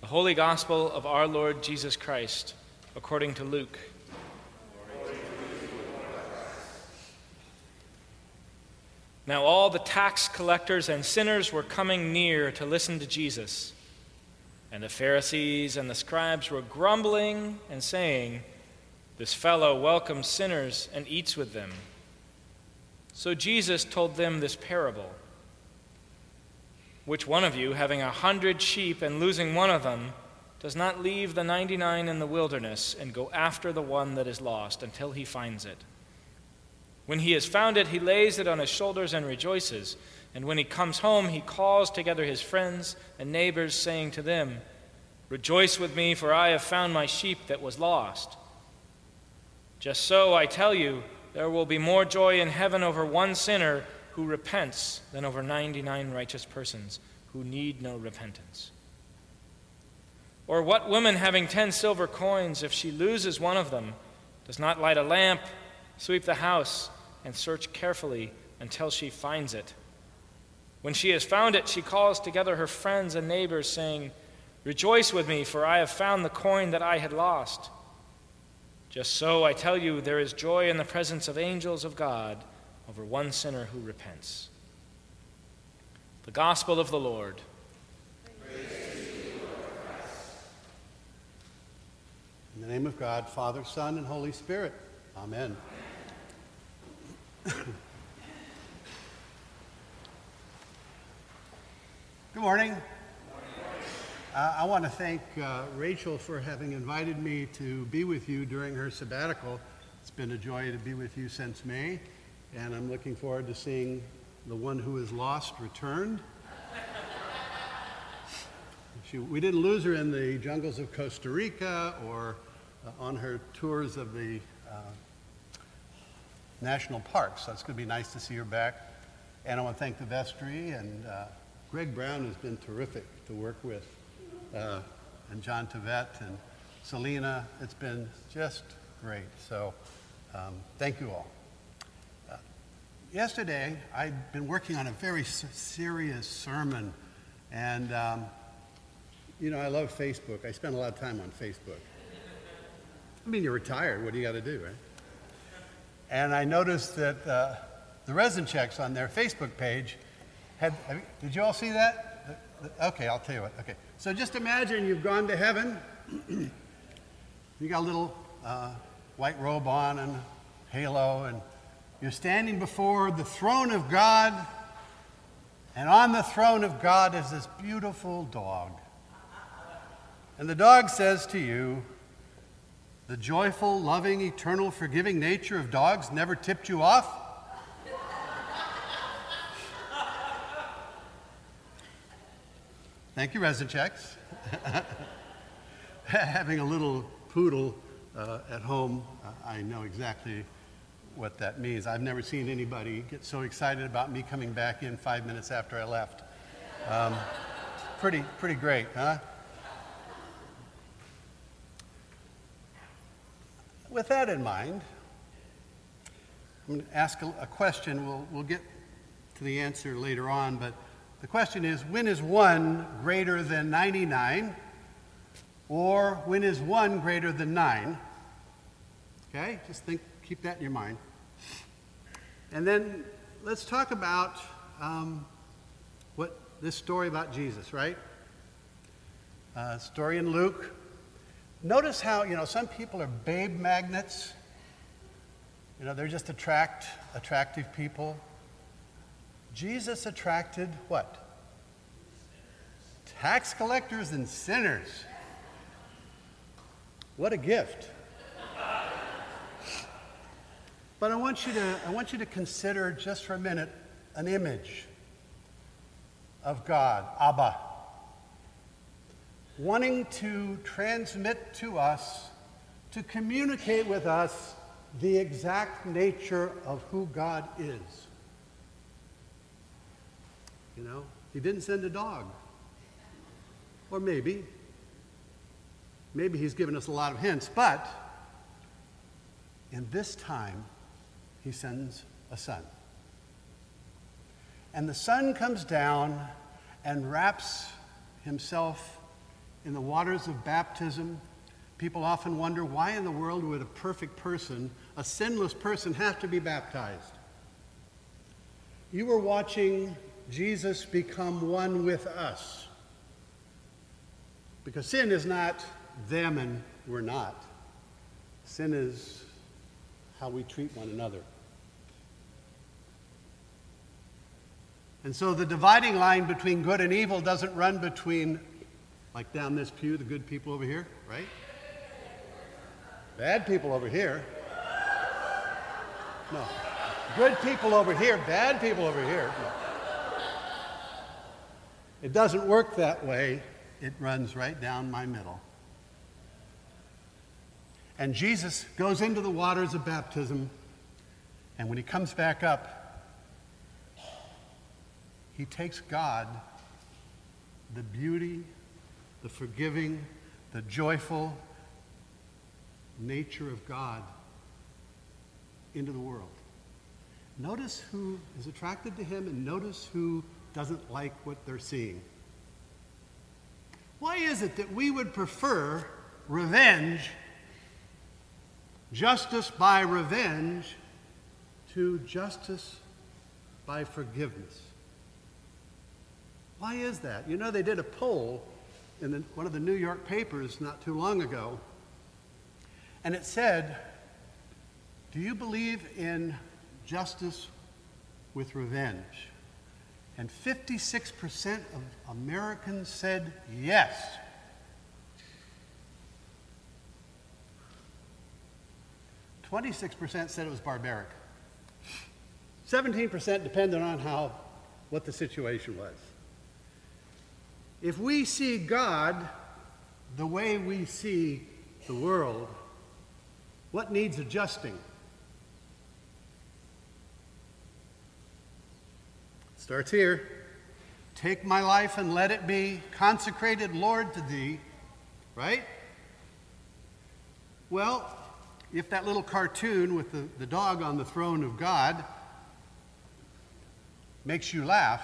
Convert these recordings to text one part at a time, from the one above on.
Holy Gospel of our Lord Jesus Christ, according to Luke. Now all the tax collectors and sinners were coming near to listen to Jesus. And the Pharisees and the scribes were grumbling and saying, "This fellow welcomes sinners and eats with them." So Jesus told them this parable. Which one of you, having 100 sheep and losing one of them, does not leave the 99 in the wilderness and go after the one that is lost until he finds it? When he has found it, he lays it on his shoulders and rejoices. And when he comes home, he calls together his friends and neighbors, saying to them, "Rejoice with me, for I have found my sheep that was lost." Just so, I tell you, there will be more joy in heaven over one sinner who repents than over 99 righteous persons who need no repentance. Or what woman, having 10 silver coins, if she loses one of them, does not light a lamp, sweep the house, and search carefully until she finds it? When she has found it, she calls together her friends and neighbors, saying, "Rejoice with me, for I have found the coin that I had lost." Just so, I tell you, there is joy in the presence of angels of God over one sinner who repents. The Gospel of the Lord. Praise to you, Lord Christ. In the name of God, Father, Son, and Holy Spirit. Amen. Good morning. I want to thank Rachel for having invited me to be with you during her sabbatical. It's been a joy to be with you since May. And I'm looking forward to seeing the one who is lost returned. We didn't lose her in the jungles of Costa Rica or on her tours of the national parks. So it's going to be nice to see her back. And I want to thank the vestry, and Greg Brown has been terrific to work with, and John Tevet and Selena. It's been just great. So thank you all. Yesterday, I'd been working on a very serious sermon, and, I love Facebook. I spend a lot of time on Facebook. I mean, you're retired. What do you got to do, right? And I noticed that the Rezencheks on their Facebook page did you all see that? Okay, I'll tell you what. Okay, so just imagine you've gone to heaven. You got a little white robe on and a halo, and you're standing before the throne of God, and on the throne of God is this beautiful dog. And the dog says to you, "The joyful, loving, eternal, forgiving nature of dogs never tipped you off?" Thank you, Rezencheks. Having a little poodle at home, I know exactly what that means. I've never seen anybody get so excited about me coming back in 5 minutes after I left. Pretty great, huh? With that in mind, I'm going to ask a question. We'll get to the answer later on, but the question is, when is 1 greater than 99? Or when is 1 greater than 9? Okay, just keep that in your mind. And then let's talk about what this story about Jesus, right? Story in Luke. Notice how, some people are babe magnets. They're just attractive people. Jesus attracted what? Tax collectors and sinners. What a gift. But I want you to consider just for a minute an image of God, Abba, wanting to transmit to us, to communicate with us the exact nature of who God is. He didn't send a dog. Or maybe he's given us a lot of hints, but in this time, he sends a son. And the son comes down and wraps himself in the waters of baptism, people often wonder, why in the world would a perfect person, a sinless person, have to be baptized? You were watching Jesus become one with us. Because sin is not them and we're not. Sin is how we treat one another. And so the dividing line between good and evil doesn't run between, like down this pew, the good people over here, right? Bad people over here. No. Good people over here, bad people over here. No. It doesn't work that way. It runs right down my middle. And Jesus goes into the waters of baptism, and when he comes back up, he takes God, the beauty, the forgiving, the joyful nature of God, into the world. Notice who is attracted to him, and notice who doesn't like what they're seeing. Why is it that we would prefer revenge, justice by revenge, to justice by forgiveness? Why is that? You know, they did a poll in one of the New York papers not too long ago, and it said, do you believe in justice with revenge? And 56% of Americans said yes. "26% said it was barbaric. 17% depended on what the situation was. If we see God the way we see the world, what needs adjusting? It starts here. Take my life and let it be consecrated, Lord, to thee. Right? Well, if that little cartoon with the dog on the throne of God makes you laugh,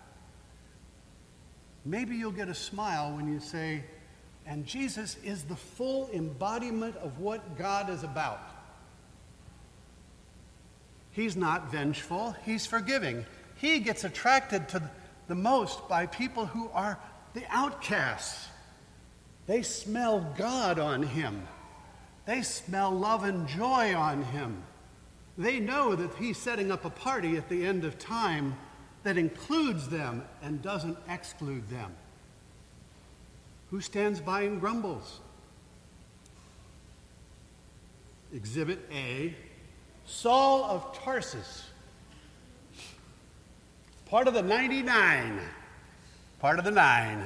maybe you'll get a smile when you say, and Jesus is the full embodiment of what God is about. He's not vengeful, he's forgiving. He gets attracted to the most by people who are the outcasts. They smell God on him. They smell love and joy on him. They know that he's setting up a party at the end of time that includes them and doesn't exclude them. Who stands by and grumbles? Exhibit A, Saul of Tarsus. Part of the 99. Part of the 9.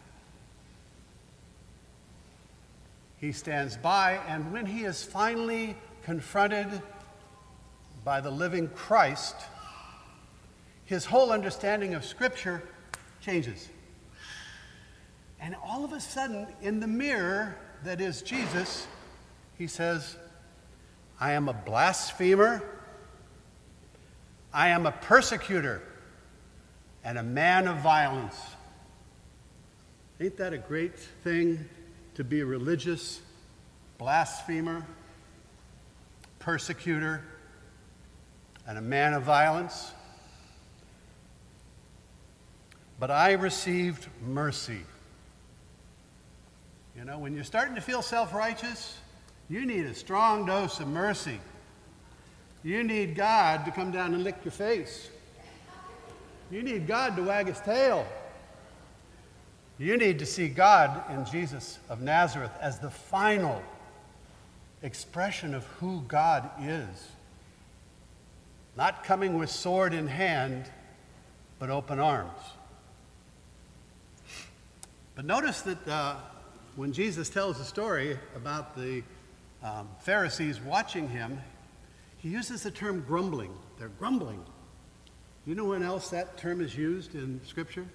He stands by, and when he is finally confronted by the living Christ, his whole understanding of Scripture changes. And all of a sudden, in the mirror that is Jesus, he says, I am a blasphemer, I am a persecutor, and a man of violence. Ain't that a great thing, to be a religious blasphemer, persecutor, and a man of violence? But I received mercy. You know, when you're starting to feel self-righteous, you need a strong dose of mercy. You need God to come down and lick your face. You need God to wag his tail. You need to see God in Jesus of Nazareth as the final expression of who God is. Not coming with sword in hand, but open arms. But notice that when Jesus tells the story about the Pharisees watching him, he uses the term grumbling. They're grumbling. You know when else that term is used in Scripture?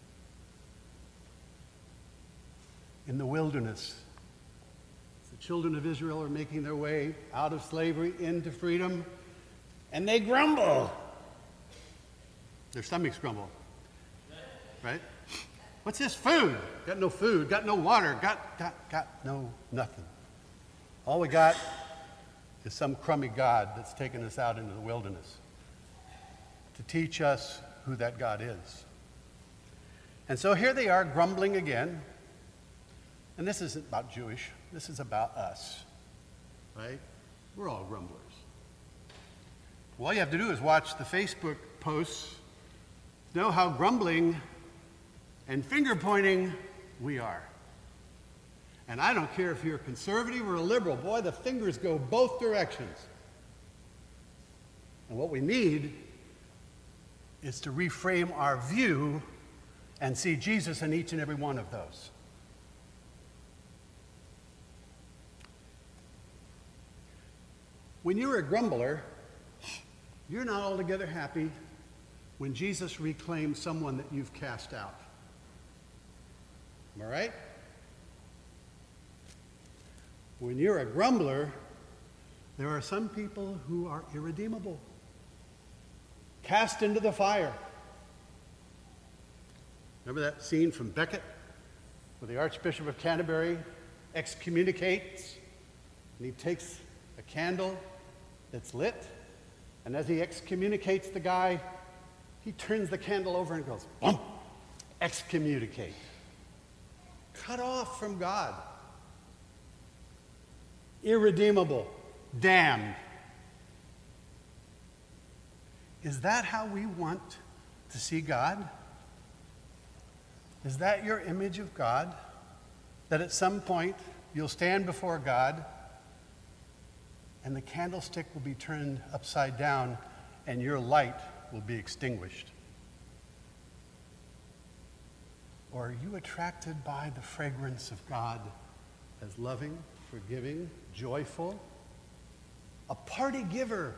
In the wilderness. The children of Israel are making their way out of slavery into freedom, and they grumble. Their stomachs grumble. Right? What's this? Food. Got no food, got no water, got no nothing. All we got is some crummy God that's taken us out into the wilderness to teach us who that God is. And so here they are grumbling again. And this isn't about Jewish. This is about us, right? We're all grumblers. All you have to do is watch the Facebook posts, know how grumbling and finger-pointing we are. And I don't care if you're a conservative or a liberal. Boy, the fingers go both directions. And what we need is to reframe our view and see Jesus in each and every one of those. When you're a grumbler, you're not altogether happy when Jesus reclaims someone that you've cast out. Am I right? When you're a grumbler, there are some people who are irredeemable, cast into the fire. Remember that scene from Becket where the Archbishop of Canterbury excommunicates, and he takes a candle that's lit, and as he excommunicates the guy, he turns the candle over and goes, boom, excommunicate. Cut off from God. Irredeemable, damned. Is that how we want to see God? Is that your image of God? That at some point you'll stand before God and the candlestick will be turned upside down and your light will be extinguished? Or are you attracted by the fragrance of God as loving, forgiving, joyful, a party giver?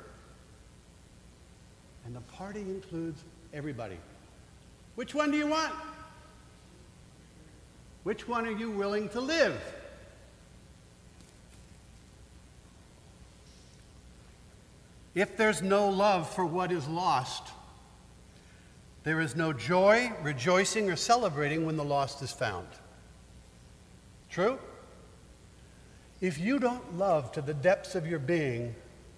And the party includes everybody. Which one do you want? Which one are you willing to live? If there's no love for what is lost, there is no joy, rejoicing, or celebrating when the lost is found. True? If you don't love to the depths of your being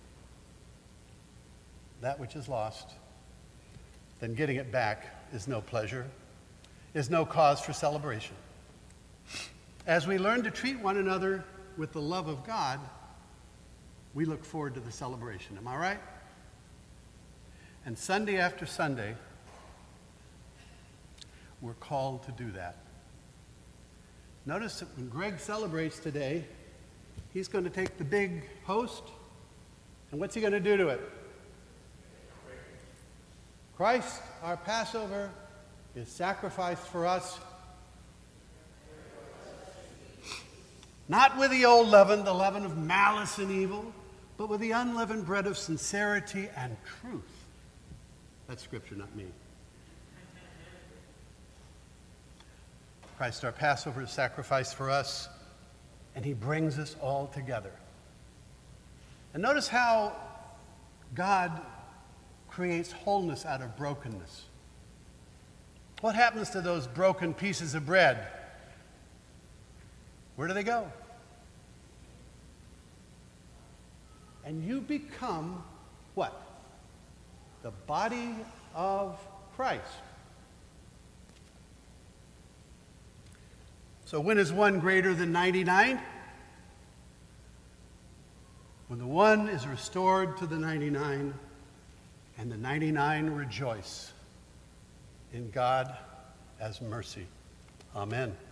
that which is lost, then getting it back is no pleasure, is no cause for celebration. As we learn to treat one another with the love of God, we look forward to the celebration. Am I right? And Sunday after Sunday, we're called to do that. Notice that when Greg celebrates today, he's going to take the big host, and what's he going to do to it? Christ, our Passover, is sacrificed for us, not with the old leaven, the leaven of malice and evil, but with the unleavened bread of sincerity and truth. That's scripture, not me. Christ, our Passover, is sacrificed for us, and he brings us all together. And notice how God creates wholeness out of brokenness. What happens to those broken pieces of bread? Where do they go? And you become what? The body of Christ. So when is one greater than 99? When the one is restored to the 99, and the 99 rejoice in God as mercy. Amen.